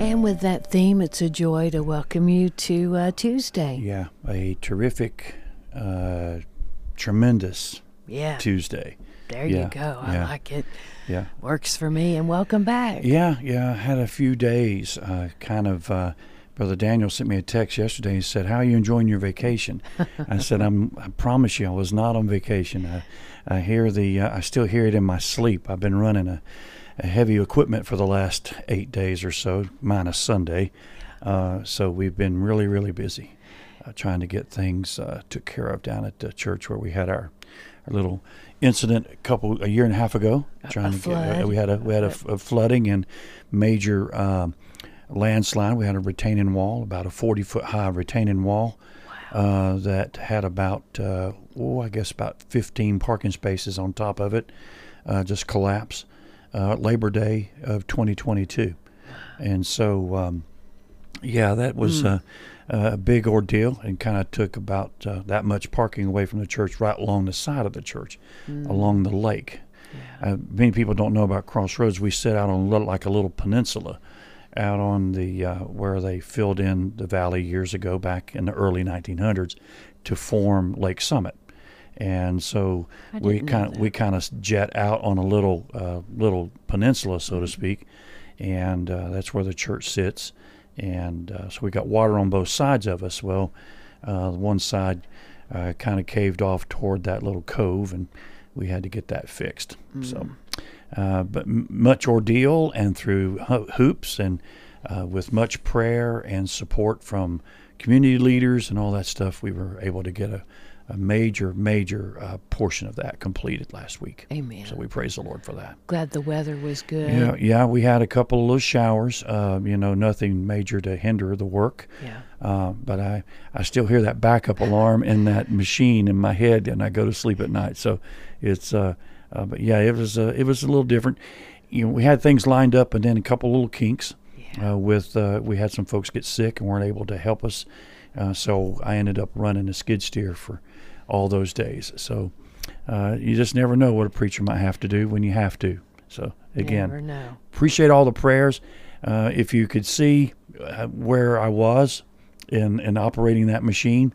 And with that theme, it's a joy to welcome you to Tuesday. Yeah, a terrific, tremendous Tuesday. There you go. I like it. Yeah. Works for me. And welcome back. Yeah. I had a few days, Brother Daniel sent me a text yesterday. He said, "How are you enjoying your vacation?" I said, I promise you I was not on vacation. I still hear it in my sleep. I've been running a heavy equipment for the last 8 days or so, minus Sunday. So we've been really, really busy trying to get things took care of down at the church where we had our little incident a year and a half ago. We had a flooding and major landslide. We had a retaining wall, about a 40-foot high retaining wall. Wow. That had about 15 parking spaces on top of it, just collapse. Labor Day of 2022. And so, that was a big ordeal, and kind of took about that much parking away from the church right along the side of the church, along the lake. Yeah. Many people don't know about Crossroads. We sit out on like a little peninsula out on the where they filled in the valley years ago, back in the early 1900s, to form Lake Summit. And so we kind of jet out on a little peninsula, so to speak, and that's where the church sits. And so we got water on both sides of us. Well, one side kind of caved off toward that little cove, and we had to get that fixed. So, but much ordeal, and through hoops, and with much prayer and support from community leaders and all that stuff, we were able to get a major portion of that completed last week. Amen. So we praise the Lord for that. Glad the weather was good. Yeah, we had a couple of little showers, nothing major to hinder the work. Yeah. But I still hear that backup alarm in that machine in my head, and I go to sleep at night. So it's, it was a little different. We had things lined up, and then a couple little kinks. Yeah. We had some folks get sick and weren't able to help us. So I ended up running a skid steer for all those days. So you just never know what a preacher might have to do when you have to. So again, appreciate all the prayers. If you could see where I was in operating that machine,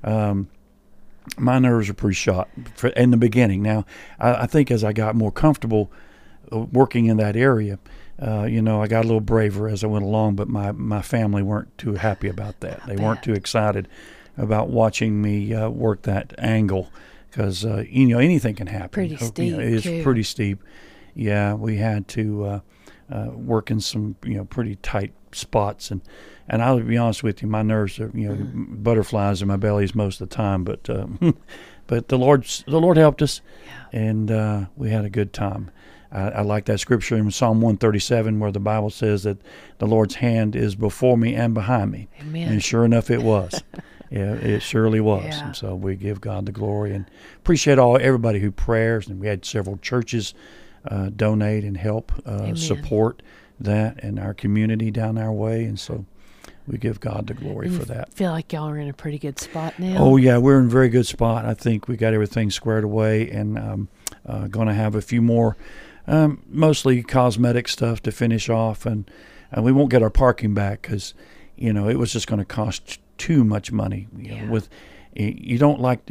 my nerves were pretty shot in the beginning. Now, I think as I got more comfortable working in that area, I got a little braver as I went along, but my family weren't too happy about that. They weren't too excited about watching me work that angle, because anything can happen. Pretty steep. It's pretty steep. Yeah, we had to work in some pretty tight spots, and I'll be honest with you, my nerves are butterflies in my bellies most of the time, but the Lord helped us, and we had a good time. I like that scripture in Psalm 137 where the Bible says that the Lord's hand is before me and behind me. Amen. And sure enough, it was. Yeah, it surely was. Yeah. And so we give God the glory and appreciate everybody who prayers. And we had several churches donate and help support that in our community down our way. And so we give God the glory for that. Feel like y'all are in a pretty good spot now? Oh, yeah, we're in a very good spot. I think we got everything squared away, and going to have a few more mostly cosmetic stuff to finish off, and we won't get our parking back because it was just going to cost too much money. You don't like to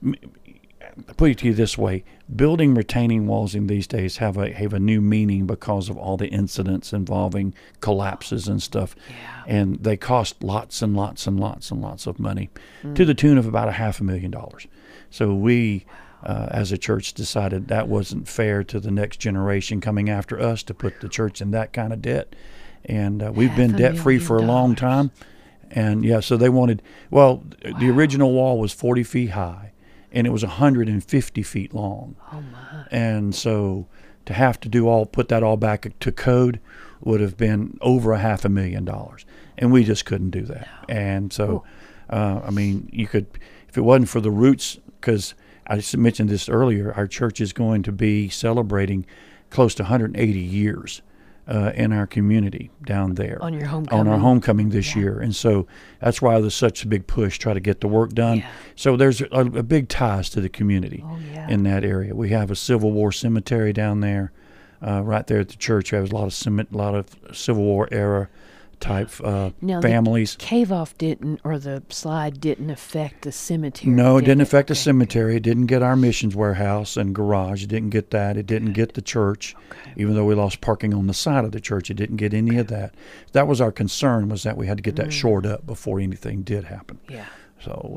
put it to you this way: building retaining walls in these days have a new meaning because of all the incidents involving collapses and stuff, and they cost lots and lots and lots and lots of money, to the tune of about $500,000. So we, as a church, decided that wasn't fair to the next generation coming after us to put the church in that kind of debt. And we've been debt-free for a long time. And, so they wanted, the original wall was 40 feet high, and it was 150 feet long. Oh, my. And so to have to put that all back to code would have been over $500,000. And we just couldn't do that. No. And so, you could, if it wasn't for the roots, because I just mentioned this earlier, our church is going to be celebrating close to 180 years in our community down there. On your homecoming. On our homecoming this year. And so that's why there's such a big push, try to get the work done. Yeah. So there's a big ties to the community in that area. We have a Civil War cemetery down there. Right there at the church, we have a lot of Civil War era type Now, families. The cave off didn't, or the slide didn't affect the cemetery. No, it didn't affect the Okay. cemetery. It didn't get our missions warehouse and garage. It didn't get that. It didn't get the church. Okay. Even though we lost parking on the side of the church, it didn't get any of that. That was our concern, was that we had to get that shored up before anything did happen. Yeah. So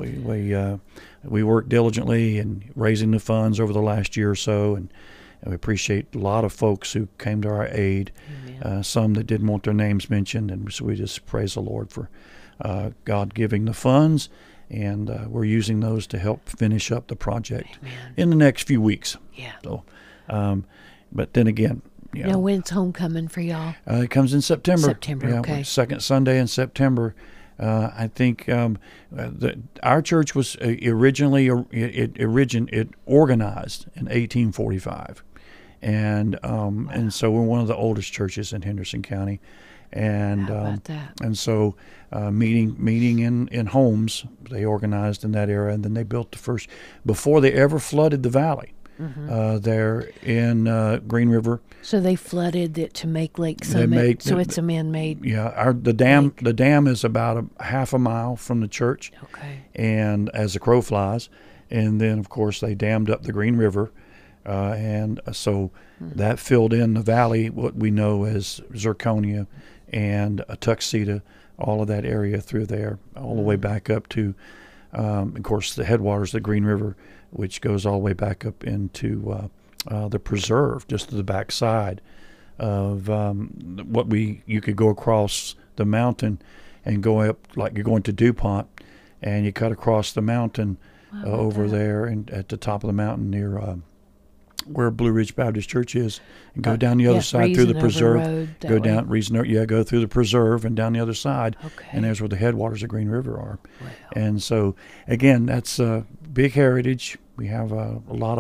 we worked diligently in raising the funds over the last year or so, and we appreciate a lot of folks who came to our aid. Amen. Some that didn't want their names mentioned, and so we just praise the Lord for God giving the funds, and we're using those to help finish up the project Amen. in the next few weeks. Yeah. So, but then again, you Now, know, when's homecoming for y'all? it comes in September. September, Yeah, okay. second Sunday in September. I think our church was originally it organized in 1845, and so we're one of the oldest churches in Henderson County, and How about that? and so meeting in homes, they organized in that era, and then they built the first before they ever flooded the valley. There in Green River. So they flooded it to make Lake They Summit. make So the- it's a man-made. Yeah, the dam is about a half a mile from the church, Okay. and as the crow flies, and then of course they dammed up the Green River, and so that filled in the valley, what we know as Zirconia and Tuxedo, all of that area through there, all the way back up to, of course, the headwaters, the Green River, which goes all the way back up into the preserve, just to the back side of you could go across the mountain and go up like you're going to DuPont, and you cut across the mountain over there and at the top of the mountain near where Blue Ridge Baptist Church is, and go down the other side through the Reasonover preserve. Road, that Go way. down go through the preserve and down the other side, Okay. and there's where the headwaters of Green River are. Wow. And so again, that's a big heritage. We have a lot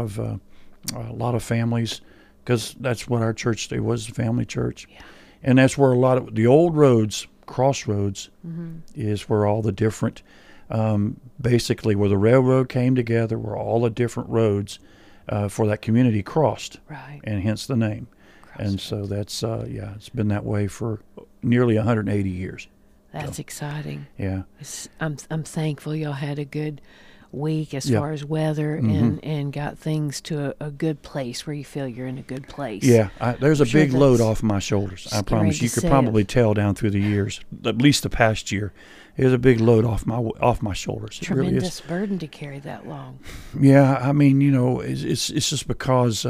of families, because that's what our church was, a family church. Yeah. And that's where a lot of the old roads, crossroads, Mm-hmm. is where all the different, basically where the railroad came together, where all the different roads for that community crossed, Right. and hence the name. And so that's, it's been that way for nearly 180 years. That's exciting. Yeah. I'm thankful y'all had a good week as Yeah. far as weather and got things to a good place where you feel you're in a good place. Yeah, there's a Sure big load that's off my shoulders. I getting promise. ready You to could say probably it. tell down through the years, at least the past year. There's a big load off my shoulders. It really is. Tremendous burden to carry that long. Yeah, I mean, it's just because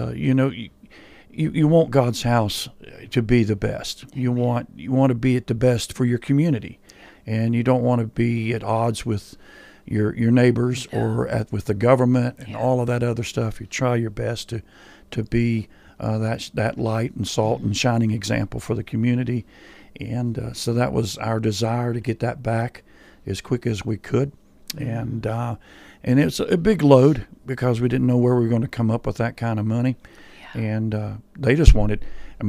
you want God's house to be the best. You want to be at the best for your community, and you don't want to be at odds with your neighbors or with the government and all of that other stuff. You try your best to be that light and salt and shining example for the community, and so that was our desire, to get that back as quick as we could, and it's a big load because we didn't know where we were going to come up with that kind of money. And they just wanted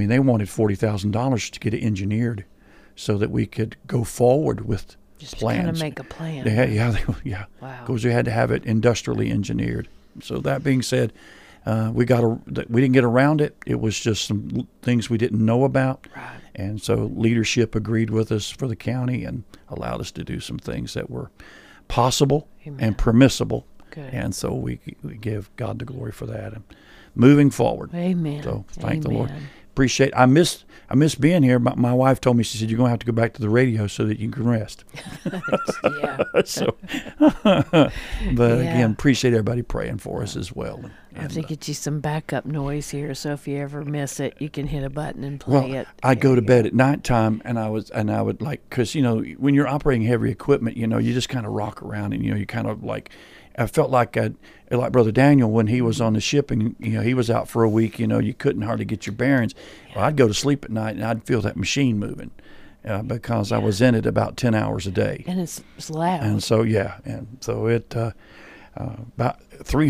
$40,000 to get it engineered so that we could go forward with Just plans. to kind of make a plan. Yeah. Wow. Because we had to have it industrially engineered. So that being said, we didn't get around it. It was just some things we didn't know about. Right. And so leadership agreed with us for the county and allowed us to do some things that were possible Amen. and permissible. Good. And so we give God the glory for that. And moving forward. Amen. So thank the Lord. Amen. Appreciate. I miss being here. My wife told me, she said, you're going to have to go back to the radio so that you can rest. Yeah. So, but Yeah. again, appreciate everybody praying for us as well. I have to get you some backup noise here, so if you ever miss it, you can hit a button and play it. I'd go to bed at nighttime, and I would like, because when you're operating heavy equipment, you just kind of rock around, and you kind of like. I felt like Brother Daniel when he was on the ship, and he was out for a week. You couldn't hardly get your bearings. Well, I'd go to sleep at night, and I'd feel that machine moving because I was in it about 10 hours a day. And it's loud. And so it about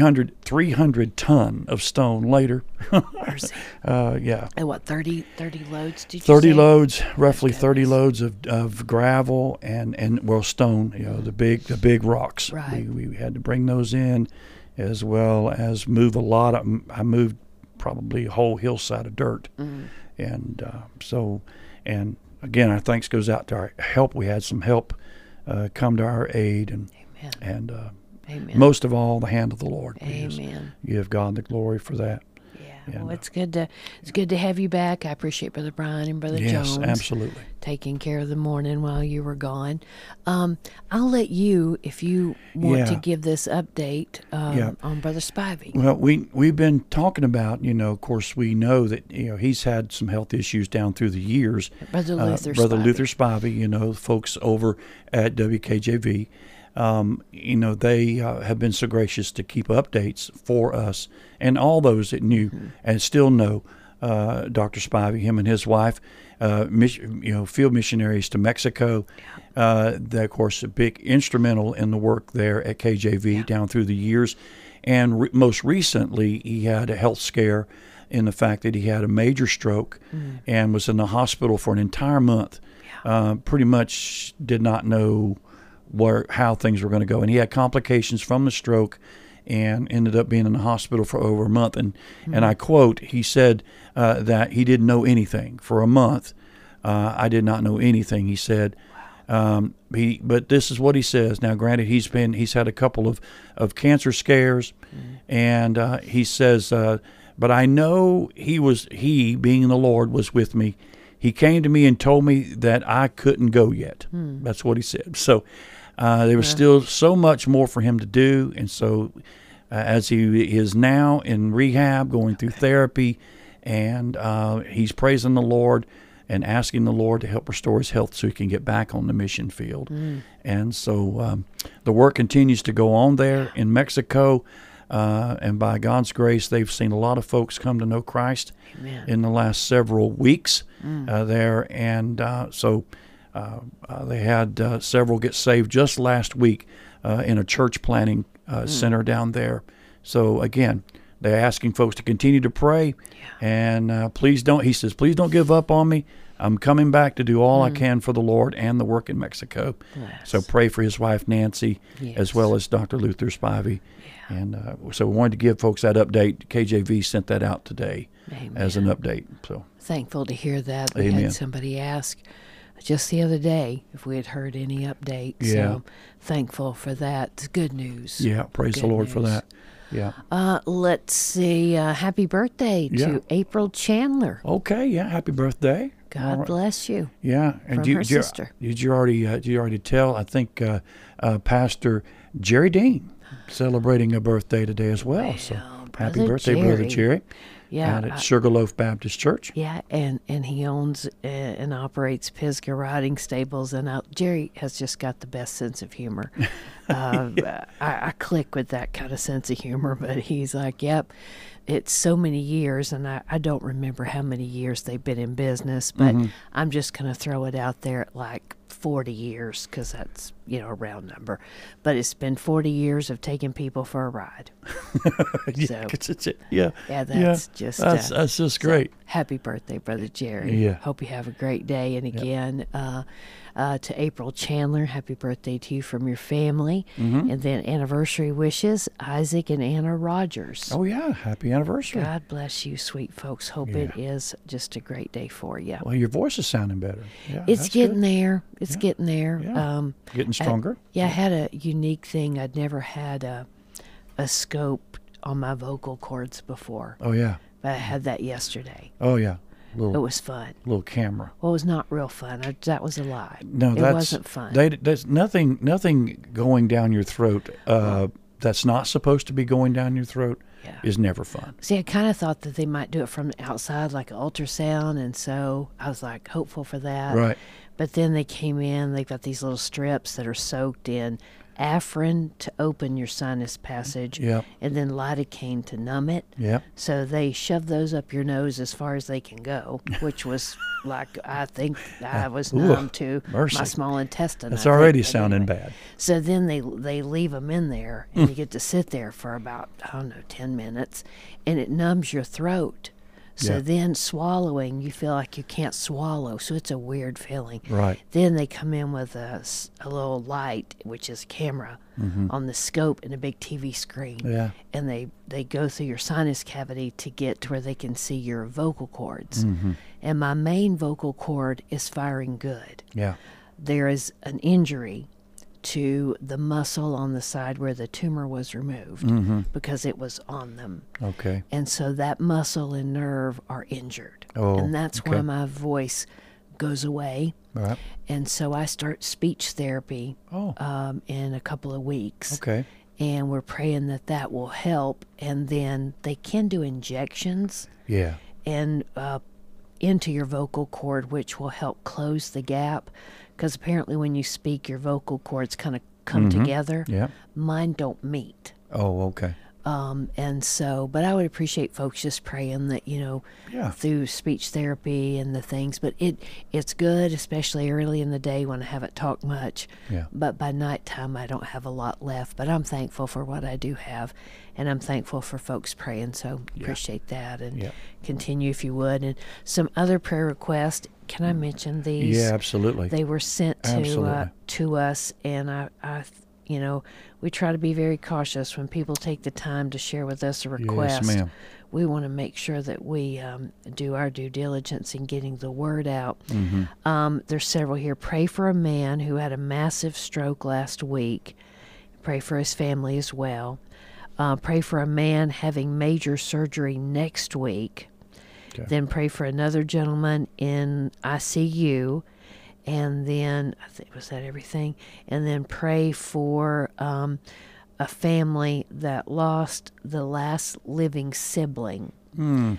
300 ton of stone later. Mercy. Yeah. And what, 30 loads did you 30 say? loads, roughly Goodness. 30 loads of gravel and stone, the big rocks. Right. We had to bring those in, as well as move a lot of. I moved probably a whole hillside of dirt, And and again, our thanks goes out to our help. We had some help come to our aid, and Amen. Amen. most of all, the hand of the Lord. Amen. Give God the glory for that. Yeah. Well, it's good to have you back. I appreciate Brother Brian and Brother Yes, Jones absolutely. taking care of the morning while you were gone. I'll let you, if you want to give this update on Brother Spivey. Well, we've been talking about, of course, we know that he's had some health issues down through the years. Brother Luther Spivey, folks over at WKJV. They have been so gracious to keep updates for us and all those that knew and still know Dr. Spivey, him and his wife, field missionaries to Mexico. They, of course, a big instrumental in the work there at KJV down through the years. And most recently, he had a health scare in the fact that he had a major stroke and was in the hospital for an entire month. Pretty much did not know how things were going to go, and he had complications from the stroke and ended up being in the hospital for over a month. And I quote, he said that he didn't know anything for a month. I did not know anything, he said. But this is what he says. Now, granted, he's had a couple of cancer scares, and he says, but I know he being the Lord was with me. He came to me and told me that I couldn't go yet. That's what he said. So there was still so much more for him to do. And so as he is now in rehab, going through therapy, and he's praising the Lord and asking the Lord to help restore his health so he can get back on the mission field. And so the work continues to go on there in Mexico. And by God's grace, they've seen a lot of folks come to know Christ in the last several weeks there. And so they had several get saved just last week in a church planting center down there. So, again, they're asking folks to continue to pray. And please don't, he says, please don't give up on me. I'm coming back to do all I can for the Lord and the work in Mexico. So pray for his wife, Nancy, as well as Dr. Luther Spivey. And so we wanted to give folks that update. KJV sent that out today as an update. So thankful to hear that. We had somebody ask just the other day if we had heard any update. So thankful for that. It's good news. Yeah, praise the Lord for that. Yeah. Let's see. Happy birthday to April Chandler. Okay. Yeah. Happy birthday. God bless you. Yeah. And from her sister. Did you already tell? I think Pastor Jerry Dean celebrating a birthday today as well. So happy birthday, Brother Jerry. Yeah, out at Sugarloaf Baptist Church. Yeah, and he owns and operates Pisgah Riding Stables, and Jerry has just got the best sense of humor. I click with that kind of sense of humor, but he's like, yep, it's so many years, and I don't remember how many years they've been in business, but I'm just going to throw it out there at like 40 years because that's, a round number. But it's been 40 years of taking people for a ride. That's just great. So, happy birthday, Brother Jerry. Hope you have a great day. And again, to April Chandler, happy birthday to you from your family. And then anniversary wishes, Isaac and Anna Rogers. Oh, yeah. Happy anniversary. God bless you, sweet folks. Hope it is just a great day for you. Well, your voice is sounding better. Yeah, it's getting there. It's getting there. Yeah. Getting stronger. I had a unique thing. I'd never had a scope on my vocal cords before. Oh, yeah. But I had that yesterday. Oh, yeah. It was fun. Little camera. Well, it was not real fun. That was a lie. No, it wasn't fun. There's nothing going down your throat that's not supposed to be going down your throat is never fun. See, I kind of thought that they might do it from the outside, like an ultrasound, and so I was like hopeful for that. Right. But then they came in. They've got these little strips that are soaked in Afrin to open your sinus passage, and then lidocaine to numb it. So they shove those up your nose as far as they can go, which was like, I think I was numb to my small intestine. That's already sounding bad. So then they leave them in there, and you get to sit there for about, 10 minutes, and it numbs your throat. So Yeah. then swallowing, you feel like you can't swallow. So it's a weird feeling. Right. Then they come in with a little light, which is a camera, on the scope and a big TV screen. Yeah. And they go through your sinus cavity to get to where they can see your vocal cords. And my main vocal cord is firing good. Yeah. There is an injury to the muscle on the side where the tumor was removed because it was on them. Okay. And so that muscle and nerve are injured. Oh, And that's okay. why my voice goes away. All right. And so I start speech therapy Oh. in a couple of weeks. Okay. And we're praying that that will help. And then they can do injections Yeah. and into your vocal cord, which will help close the gap. Because apparently when you speak, your vocal cords kind of come together. Yeah. Mine don't meet. Oh, okay. And so, but I would appreciate folks just praying that, Yeah. through speech therapy and the things, but it's good, especially early in the day when I haven't talked much. Yeah. But by nighttime, I don't have a lot left, but I'm thankful for what I do have. And I'm thankful for folks praying. So appreciate that, and Yeah. continue if you would. And some other prayer requests. Can I mention these? Yeah, absolutely. They were sent Absolutely. to us, and I we try to be very cautious when people take the time to share with us a request. Yes, ma'am. We want to make sure that we do our due diligence in getting the word out. There's several here. Pray for a man who had a massive stroke last week. Pray for his family as well. Pray for a man having major surgery next week. Okay. Then pray for another gentleman in ICU. And then, was that everything? And then pray for a family that lost the last living sibling in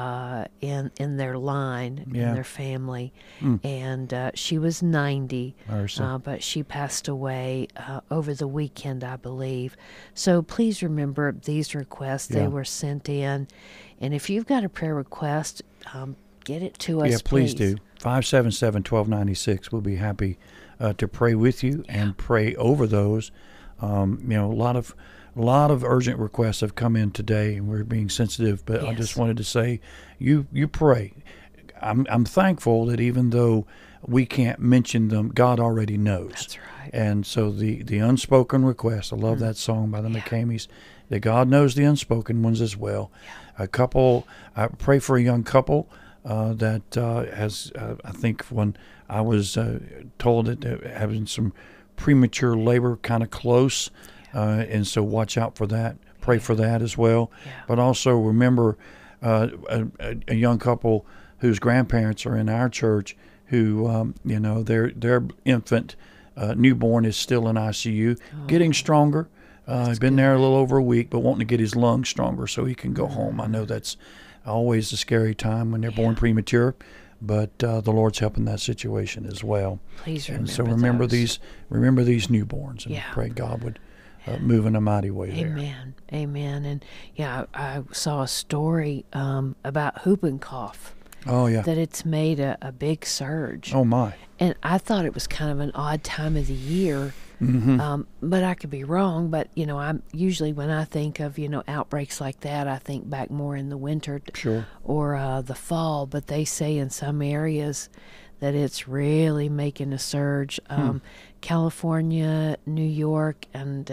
their line, Yeah. in their family. And she was 90, Mercy. but she passed away over the weekend, I believe. So please remember these requests. Yeah. They were sent in. And if you've got a prayer request, get it to us, Yeah, please do. 577-1296. We'll be happy to pray with you and pray over those. A lot of urgent requests have come in today, and we're being sensitive. But I Yes. just wanted to say, you pray. I'm thankful that even though we can't mention them, God already knows. That's right. And so the unspoken request. I love that song by the McCameys. That God knows the unspoken ones as well. A couple. I pray for a young couple. That has, I think, when I was told that they're having some premature labor kind of close, and so watch out for that. Pray for that as well. Yeah. But also remember a young couple whose grandparents are in our church who, their infant newborn is still in ICU, getting stronger. Been there a little over a week, but wanting to get his lungs stronger so he can go home. I know that's always a scary time when they're born premature, but the Lord's helping that situation as well. Please And remember so remember those. these newborns, and Yeah. pray God would move in a mighty way there. Amen. Amen. And I saw a story about whooping cough, Oh yeah. that it's made a big surge. Oh my. And I thought it was kind of an odd time of the year, but I could be wrong. But, I'm usually, when I think of, outbreaks like that, I think back more in the winter Sure. or the fall. But they say in some areas that it's really making a surge. California, New York, and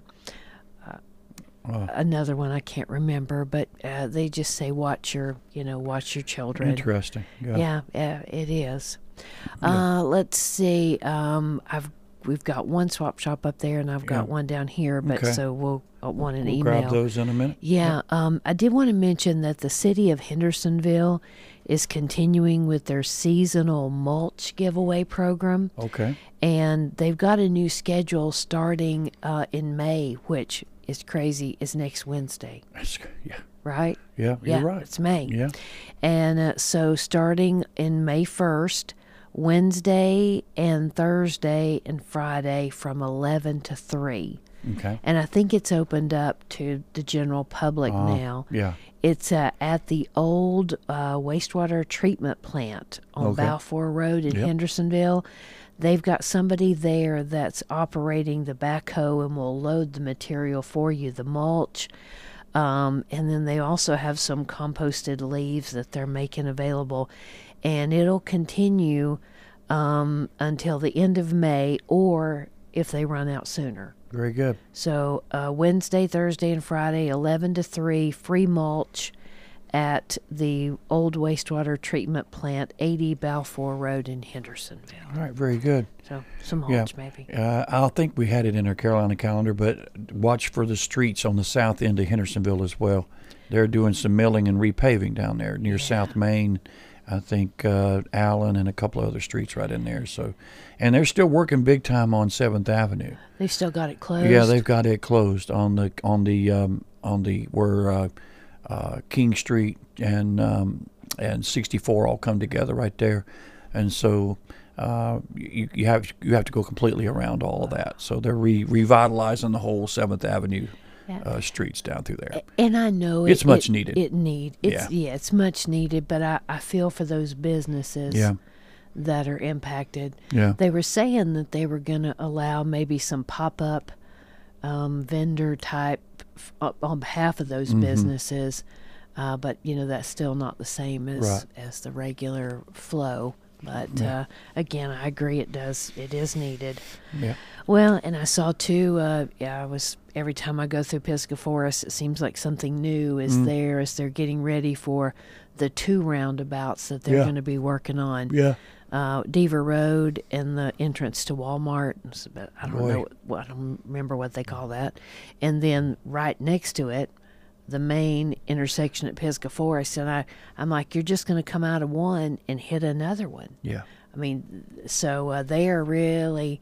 another one I can't remember. But they just say watch your children. Interesting. Yeah. Yeah, it is. Let's see. We've got one swap shop up there, and I've got one down here. But Okay. so we'll want an We'll email. grab those in a minute. Yeah, I did want to mention that the city of Hendersonville is continuing with their seasonal mulch giveaway program, Okay. and they've got a new schedule starting in May, which is crazy. Is next Wednesday, Yeah. right? Yeah. You're right. It's May. Yeah. And so starting in May 1st, Wednesday and Thursday and Friday from 11 to 3. Okay. And I think it's opened up to the general public now. Yeah. It's at the old wastewater treatment plant on Okay. Balfour Road in Yep. Hendersonville. They've got somebody there that's operating the backhoe and will load the material for you, the mulch. And then they also have some composted leaves that they're making available. And it'll continue until the end of May, or if they run out sooner. Very good. So Wednesday, Thursday, and Friday, 11 to 3, free mulch at the old wastewater treatment plant, 80 Balfour Road in Hendersonville. All right, very good. So some mulch, maybe. I think we had it in our Carolina calendar, but watch for the streets on the south end of Hendersonville as well. They're doing some milling and repaving down there near South Main. I think Allen and a couple of other streets right in there. So, and they're still working big time on 7th Avenue. They've still got it closed. Yeah, they've got it closed on the where King Street and 64 all come together right there, and so you have to go completely around all of that. So they're revitalizing the whole 7th Avenue streets down through there. And I know it's much needed. It's much needed, but I feel for those businesses that are impacted. Yeah. They were saying that they were going to allow maybe some pop-up vendor type on behalf of those businesses, but that's still not the same as the regular flow. But again, I agree, it is needed. Yeah. Well, and I saw too. Every time I go through Pisgah Forest, it seems like something new is there as they're getting ready for the 2 roundabouts that they're going to be working on. Yeah. Deaver Road and the entrance to Walmart. I don't know. I don't remember what they call that. And then right next to it, the main intersection at Pisgah Forest. And I'm like, you're just going to come out of one and hit another one. Yeah. I mean, so they are really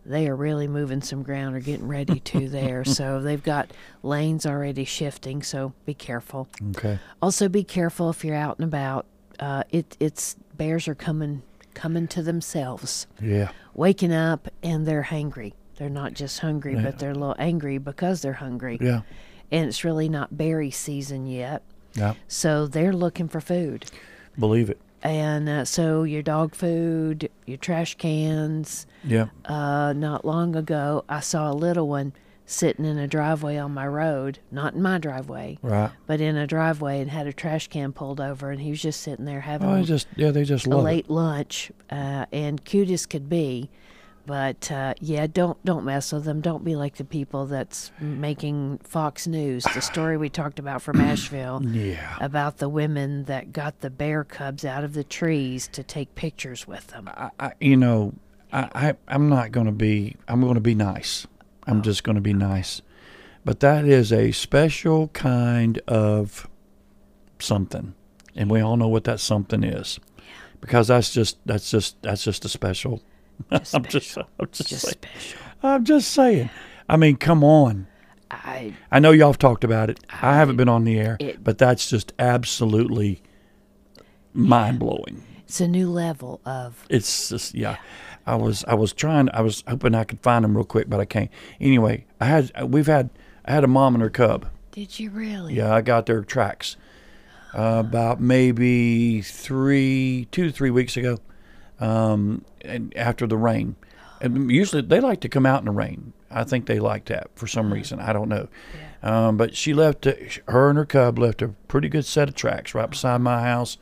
moving some ground or getting ready to there. So they've got lanes already shifting. So be careful. Okay. Also be careful if you're out and about. It's bears are coming to themselves. Yeah. Waking up and they're hangry. They're not just hungry, but they're a little angry because they're hungry. Yeah. And it's really not berry season yet. Yeah. So they're looking for food. Believe it. And so your dog food, your trash cans. Yeah. Not long ago, I saw a little one sitting in a driveway on my road, not in my driveway, Right. but in a driveway, and had a trash can pulled over, and he was just sitting there having they just a love late it. lunch, and cute as could be. But don't mess with them. Don't be like the people that's making Fox News. The story we talked about from Asheville, about the women that got the bear cubs out of the trees to take pictures with them. I'm not going to be. I'm going to be nice. I'm just going to be nice. But that is a special kind of something, and we all know what that something is, because that's just a special. I'm just saying. Special. I'm just saying. I mean, come on. I know y'all have talked about it. I haven't been on the air, but that's just absolutely mind-blowing. It's a new level of. It's just I was hoping I could find them real quick, but I can't. Anyway, I had a mom and her cub. Did you really? Yeah, I got their tracks about maybe 2 to 3 weeks ago. And after the rain, and usually they like to come out in the rain. I think they like that for some reason. I don't know. Yeah. But she left. Her and her cub left a pretty good set of tracks right beside my house.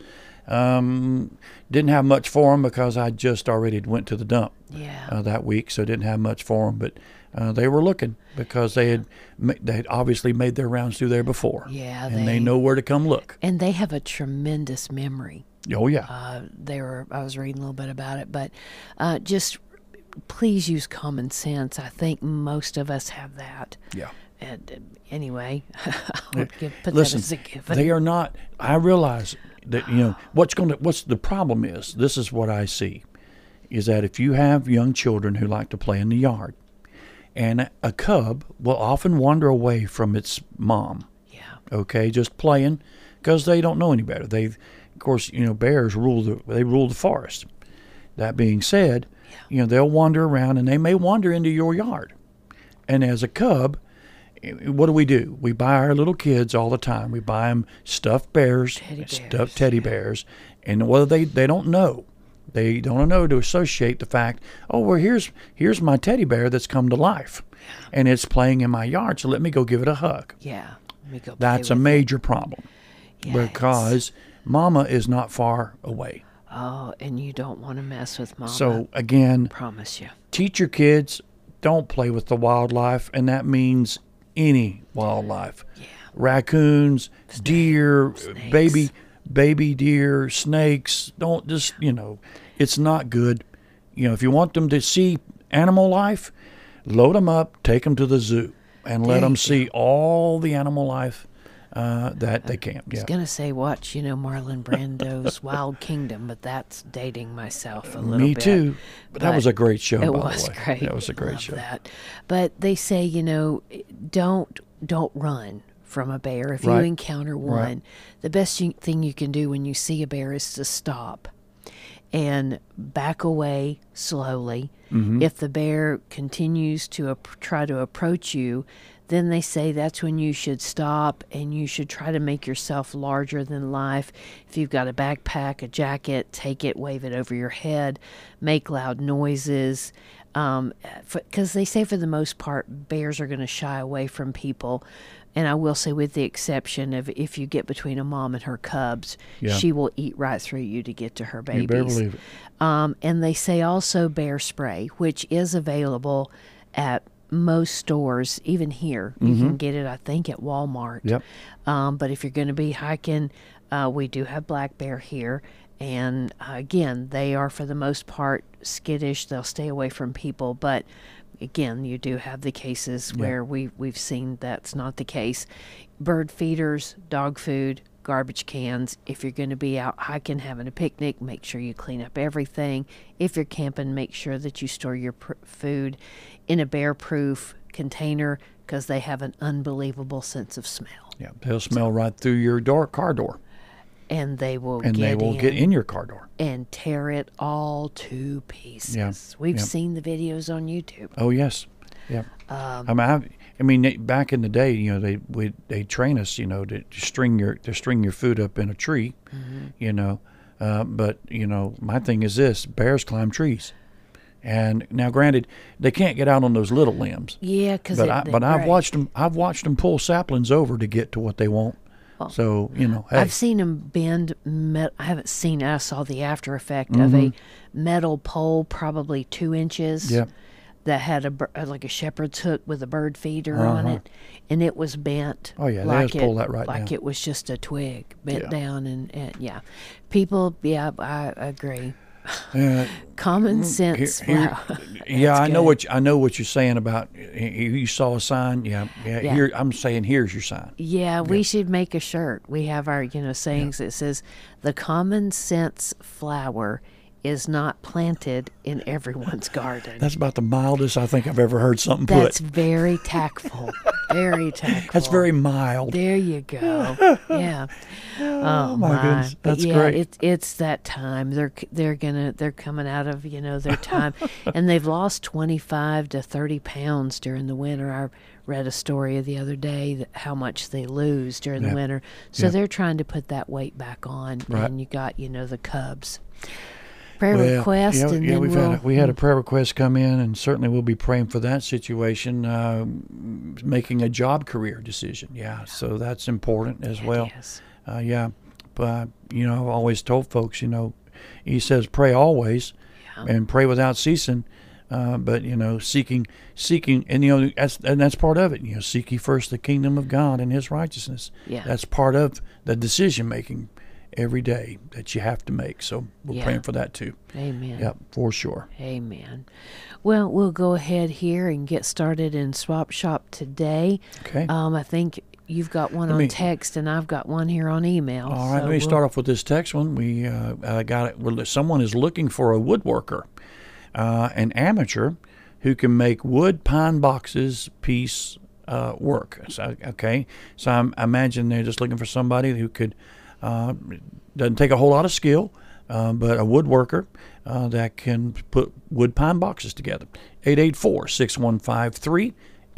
Didn't have much for them because I just already went to the dump that week, so didn't have much for them. But they were looking because they had obviously made their rounds through there before. Yeah, and they know where to come look. And they have a tremendous memory. Oh yeah. I was reading a little bit about it, but just please use common sense. I think most of us have that. Yeah. And anyway, I would put listen, that as a given. They are not. I realize that what's the problem is. This is what I see, is that if you have young children who like to play in the yard, and a cub will often wander away from its mom. Yeah. Okay, just playing because they don't know any better. Of course, bears rule the forest. That being said, they'll wander around and they may wander into your yard. And as a cub, what do? We buy our little kids all the time. We buy them stuffed bears, stuffed teddy bears, and whether they don't know. They don't know to associate the fact, oh, well, here's my teddy bear that's come to life, and it's playing in my yard, so let me go give it a hug. Yeah. Let me go play That's a with it. major problem Yes. because mama is not far away. Oh, and you don't want to mess with Mama. So again, Promise you. teach your kids, don't play with the wildlife, and that means any wildlife. Yeah. Raccoons, deer, Snakes. baby deer, snakes. Don't just, it's not good. If you want them to see animal life, load them up, take them to the zoo, and let There them you see all the animal life that they can. I was Yeah. going to say watch, Marlon Brando's Wild Kingdom, but that's dating myself a little Me bit. too. But that was a great show, It by was the way. great. That was a great Love show. that. But they say, don't run from a bear. If Right. you encounter one, the best thing you can do when you see a bear is to stop and back away slowly. Mm-hmm. If the bear continues to try to approach you, then they say that's when you should stop and you should try to make yourself larger than life. If you've got a backpack, a jacket, take it, wave it over your head, make loud noises. Because they say for the most part, bears are going to shy away from people. And I will say, with the exception of if you get between a mom and her cubs, Yeah. she will eat right through you to get to her babies. You better believe it. And they say also bear spray, which is available at most stores, even here. You can get it, I think, at Walmart. Yep. But if you're going to be hiking, we do have black bear here. And again, they are for the most part skittish. They'll stay away from people. But again, you do have the cases where we've seen that's not the case. Bird feeders, dog food, garbage cans. If you're going to be out hiking, having a picnic, make sure you clean up everything. If you're camping, make sure that you store your food in a bear-proof container because they have an unbelievable sense of smell. Yeah, they'll smell right through your car door, And they will and they will get in your car door and tear it all to pieces. Yeah, We've yeah. seen the videos on YouTube. Oh yes, yeah. I mean, back in the day, they train us, to string your food up in a tree, but my thing is this: bears climb trees, and now granted, they can't get out on those little limbs. Yeah, because I've watched them pull saplings over to get to what they want. So hey, I've seen them bend. I haven't seen. I saw the after effect of a metal pole, probably 2 inches. Yeah. That had like a shepherd's hook with a bird feeder on it, and it was bent. Oh, yeah, they like just pull that right like down. it was just a twig bent Yeah. down, and yeah, people. Yeah, I agree. Uh, Common sense. Wow. Yeah, That's I know good. what you're saying about you saw a sign. Yeah. Yeah. Here I'm saying here's your sign. Yeah, we should make a shirt. We have our, sayings that says, "The common sense flower is not planted in everyone's garden." That's about the mildest I think I've ever heard something That's put. very tactful. Very tactful. That's very mild. There you go. Yeah. Oh my goodness. But That's yeah, great. It's that time. They're coming out of their time, and they've lost 25 to 30 pounds during the winter. I read a story the other day that how much they lose during the Yeah. winter. So Yeah. they're trying to put that weight back on. Right. And you got the cubs. Prayer request, and then we had a prayer request come in, and certainly we'll be praying for that situation, making a job career decision. Yeah, so that's important as well. Yes. Yeah, but I've always told folks, he says pray always, and pray without ceasing. But seeking, and that's part of it. Seek ye first the kingdom of God and His righteousness. Yeah. That's part of the decision making every day that you have to make. So we're Yeah. praying for that too. Amen. Yep, for sure. Amen. Well, we'll go ahead here and get started in Swap Shop today. Okay. I think you've got one Let on me- text, and I've got one here on email. All right, so let me start off with this text one. We got it. Well, someone is looking for a woodworker, an amateur who can make wood pine boxes piece work. So I imagine they're just looking for somebody who could doesn't take a whole lot of skill, but a woodworker that can put wood pine boxes together. 884-6153,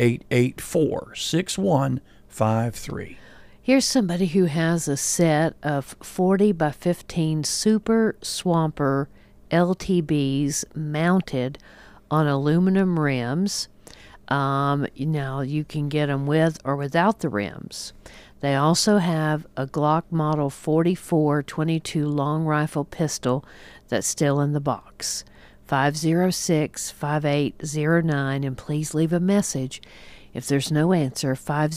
884-6153. Here's somebody who has a set of 40 by 15 Super Swamper LTBs mounted on aluminum rims. Now you can get them with or without the rims. They also have a Glock Model 44 22 long rifle pistol that's still in the box. 506-5809, and please leave a message. If there's no answer,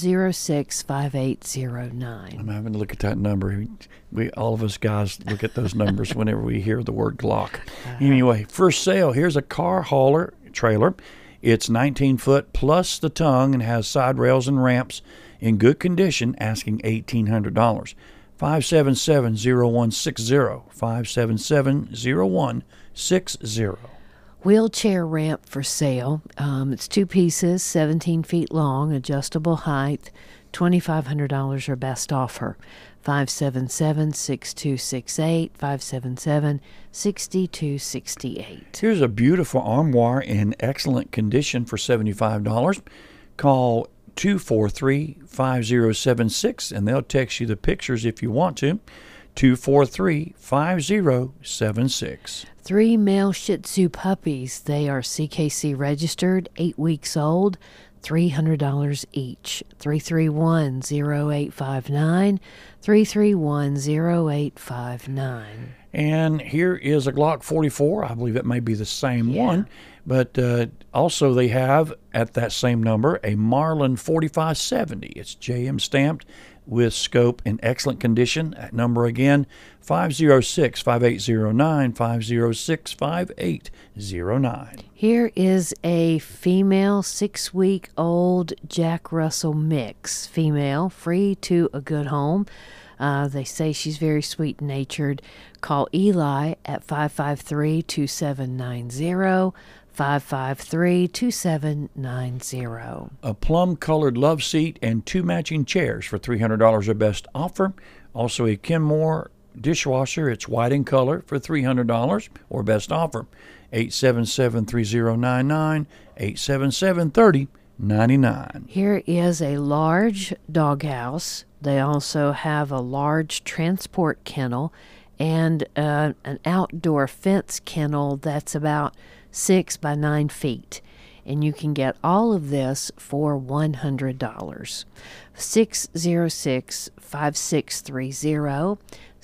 506-5809. I'm having to look at that number. All of us guys look at those numbers whenever we hear the word Glock. Anyway, for sale, here's a car hauler trailer. It's 19 foot plus the tongue and has side rails and ramps in good condition, asking $1,800. 577-0160. 577-0160. Wheelchair ramp for sale. It's 2 pieces, 17 feet long, adjustable height, $2,500 or best offer. 577-6268, 577-6268. Here's a beautiful armoire in excellent condition for $75. Call 243-5076, and they'll text you the pictures if you want to. 243-5076. 3 male Shih Tzu puppies. They are CKC registered, 8 weeks old, $300 each. 331-0859, 331-0859. And here is a Glock 44. I believe it may be the same one. But also they have, at that same number, a Marlin 4570. It's JM stamped with scope in excellent condition. That number again, 506-5809, 506-5809. Here is a female 6-week-old Jack Russell mix. Female, free to a good home. They say she's very sweet-natured. Call Eli at 553-2790, 553-2790. A plum-colored love seat and 2 matching chairs for $300 or best offer. Also a Kenmore dishwasher. It's white in color for $300 or best offer. 877-3099, 877-3099. Here is a large doghouse. They also have a large transport kennel and an outdoor fence kennel that's about 6 by 9 feet. And you can get all of this for $100. 606-5630,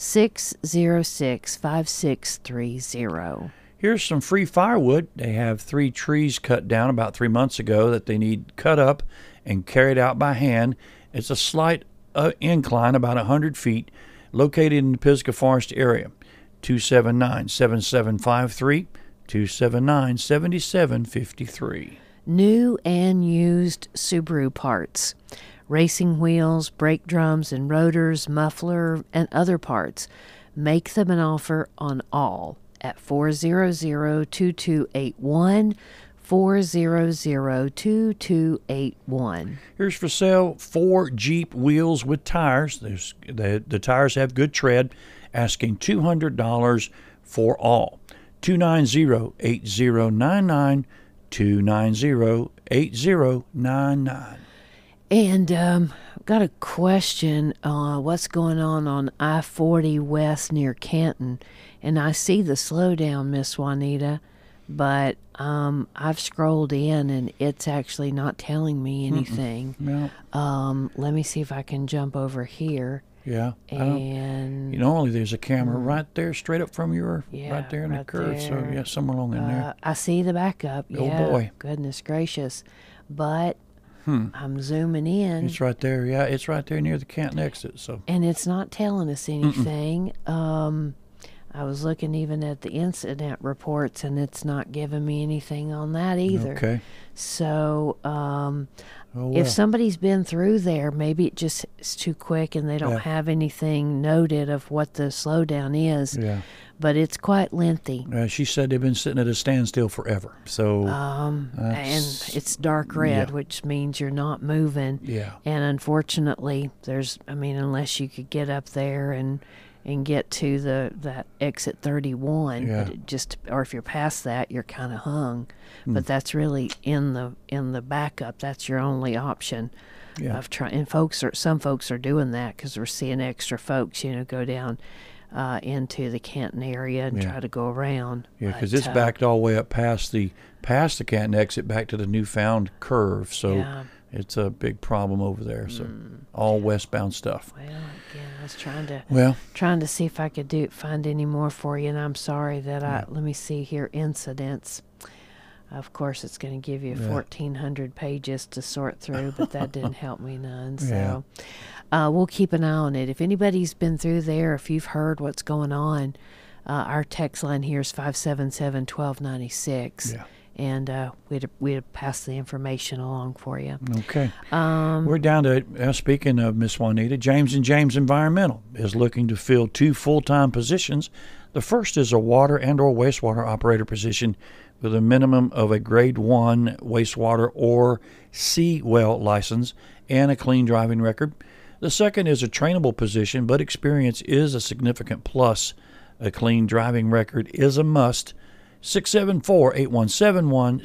606-5630. Here's some free firewood. They have 3 trees cut down about 3 months ago that they need cut up and carried out by hand. It's a slight incline, about 100 feet, located in the Pisgah Forest area. 279-7753, 279-7753. New and used Subaru parts. Racing wheels, brake drums and rotors, muffler, and other parts. Make them an offer on all at 400-2281, 400-2281. Here's for sale 4 Jeep wheels with tires. The tires have good tread, asking $200 for all. 290-8099, 290-8099. And got a question. What's going on I-40 West near Canton? And I see the slowdown, Miss Juanita, but I've scrolled in and it's actually not telling me anything. No. Let me see if I can jump over here. Yeah. And normally there's a camera right there, straight up from your, right there in the curve. there. So, yeah, somewhere along in there. I see the backup. Oh, boy. Goodness gracious. But I'm zooming in. It's right there. Yeah, it's right there near the Canton exit. So. And it's not telling us anything. I was looking even at the incident reports, and it's not giving me anything on that either. Okay. So if somebody's been through there, maybe it just is too quick and they don't have anything noted of what the slowdown is. Yeah. But it's quite lengthy. She said they've been sitting at a standstill forever. So and it's dark red, which means you're not moving. Yeah. And unfortunately, unless you could get up there and get to that exit 31, but or if you're past that, you're kind of hung. But that's really in the backup. That's your only option of trying. And some folks are doing that because we're seeing extra folks, go down into the Canton area and try to go around. Yeah, because it's backed all the way up past the Canton exit back to the Newfound curve. So it's a big problem over there. So all westbound stuff. Well, again, I was trying to see if I could find any more for you, and I'm sorry that let me see here, incidents. Of course, it's going to give you 1,400 pages to sort through, but that didn't help me none. So we'll keep an eye on it. If anybody's been through there, if you've heard what's going on, our text line here is 577-1296. Yeah. And we'd pass the information along for you. Okay. We're down to, speaking of Miss Juanita, James & James Environmental is looking to fill 2 full-time positions. The first is a water and or wastewater operator position with a minimum of a grade 1 wastewater or sea well license and a clean driving record. The second is a trainable position, but experience is a significant plus. A clean driving record is a must. 674-8171,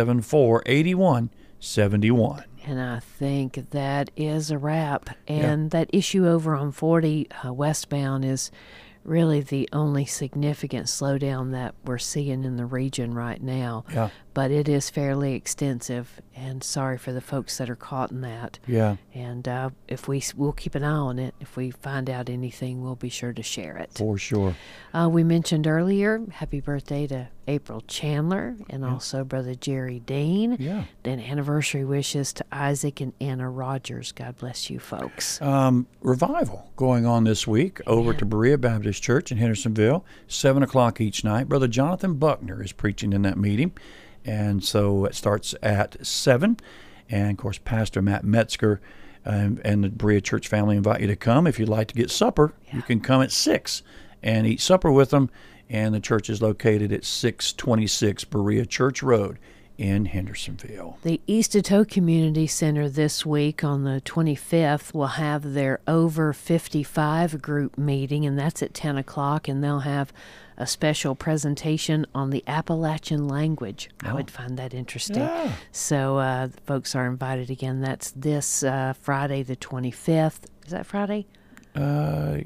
674-8171. And I think that is a wrap. And that issue over on 40 westbound is really the only significant slowdown that we're seeing in the region right now. Yeah. But it is fairly extensive, and sorry for the folks that are caught in that. Yeah. And we'll keep an eye on it. If we find out anything, we'll be sure to share it. For sure. We mentioned earlier, happy birthday to April Chandler and also Brother Jerry Dean. Yeah. Then anniversary wishes to Isaac and Anna Rogers. God bless you, folks. Revival going on this week over to Berea Baptist Church in Hendersonville, 7 o'clock each night. Brother Jonathan Buckner is preaching in that meeting. And so it starts at 7. And, of course, Pastor Matt Metzger and the Berea Church family invite you to come. If you'd like to get supper, you can come at 6 and eat supper with them. And the church is located at 626 Berea Church Road in Hendersonville. The East Etoe Community Center this week on the 25th will have their Over 55 group meeting, and that's at 10 o'clock, and they'll have a special presentation on the Appalachian language. I would find that interesting. Yeah. So folks are invited again. That's this Friday the 25th. Is that Friday? I'm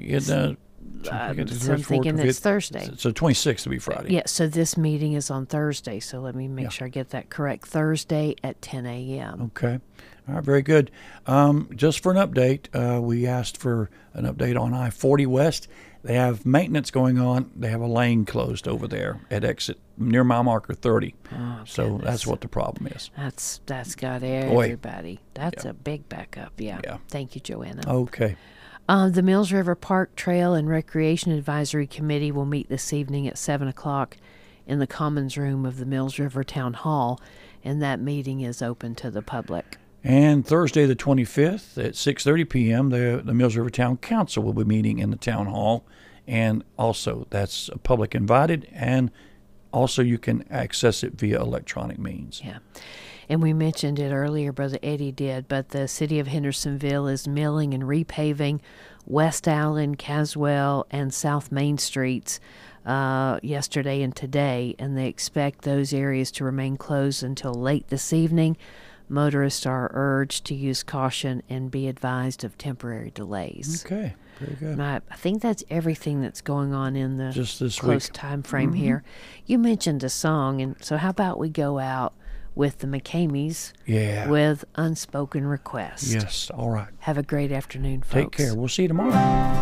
thinking it's Thursday. So 26th will be Friday. Yeah, so this meeting is on Thursday, so let me make sure I get that correct. Thursday at 10 a.m. Okay. All right, very good. Just for an update, we asked for an update on I-40 West. They have maintenance going on. They have a lane closed over there at exit near mile marker 30. Oh, so that's what the problem is. That's got everybody. That's a big backup. Yeah. Thank you, Joanna. Okay. The Mills River Park Trail and Recreation Advisory Committee will meet this evening at 7 o'clock in the Commons Room of the Mills River Town Hall, and that meeting is open to the public. And Thursday the 25th at 6:30 p.m., the Mills River Town Council will be meeting in the Town Hall, and also that's public invited, and also you can access it via electronic means. Yeah. And we mentioned it earlier, Brother Eddie did, but the city of Hendersonville is milling and repaving West Allen, Caswell, and South Main Streets yesterday and today, and they expect those areas to remain closed until late this evening. Motorists are urged to use caution and be advised of temporary delays. Okay, very good. And I think that's everything that's going on in the just this close week. Time frame here. You mentioned a song, and so how about we go out with the McCameys with Unspoken Request. Yes, all right. Have a great afternoon, folks. Take care. We'll see you tomorrow.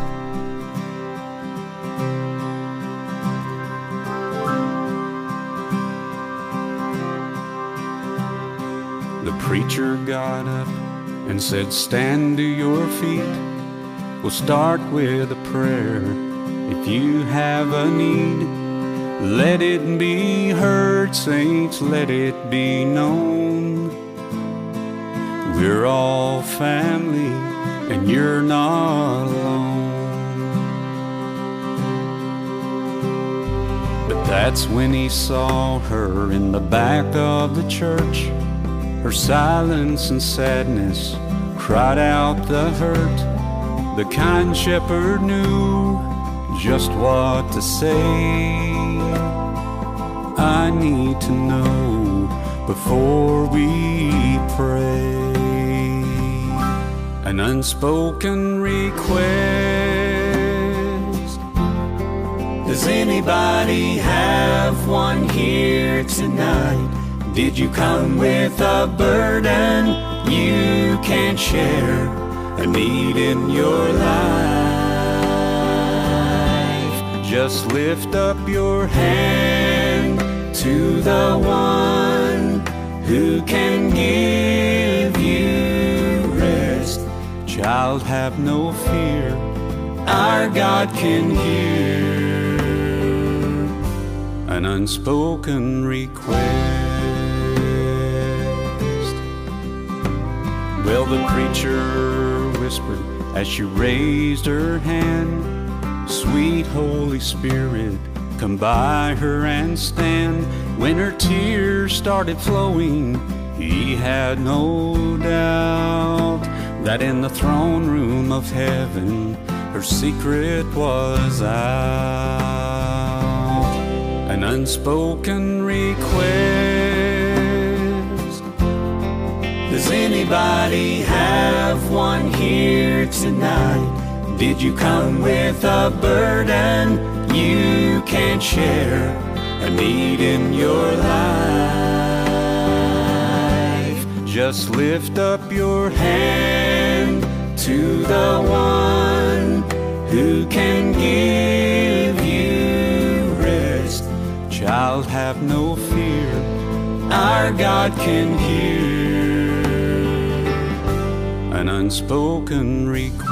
The preacher got up and said, "Stand to your feet. We'll start with a prayer. If you have a need, let it be heard, saints, let it be known. We're all family, and you're not alone." But that's when he saw her in the back of the church. Her silence and sadness cried out the hurt. The kind shepherd knew just what to say. "I need to know before we pray." An unspoken request Does anybody have one here tonight? Did you come with a burden you can't share? A need in your life? Just lift up your hand to the one who can give you rest. Child, have no fear, our God can hear an unspoken request. Well, the preacher whispered as she raised her hand, "Sweet Holy Spirit, come by her and stand." When her tears started flowing, he had no doubt that in the throne room of heaven her secret was out. An unspoken request. Does anybody have one here tonight? Did you come with a burden you can't share? A need in your life? Just lift up your hand to the one who can give you rest. Child, have no fear, our God can hear an unspoken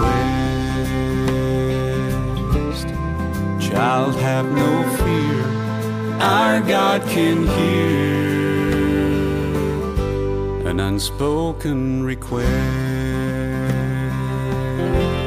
request. Child, have no fear, our God can hear an unspoken request.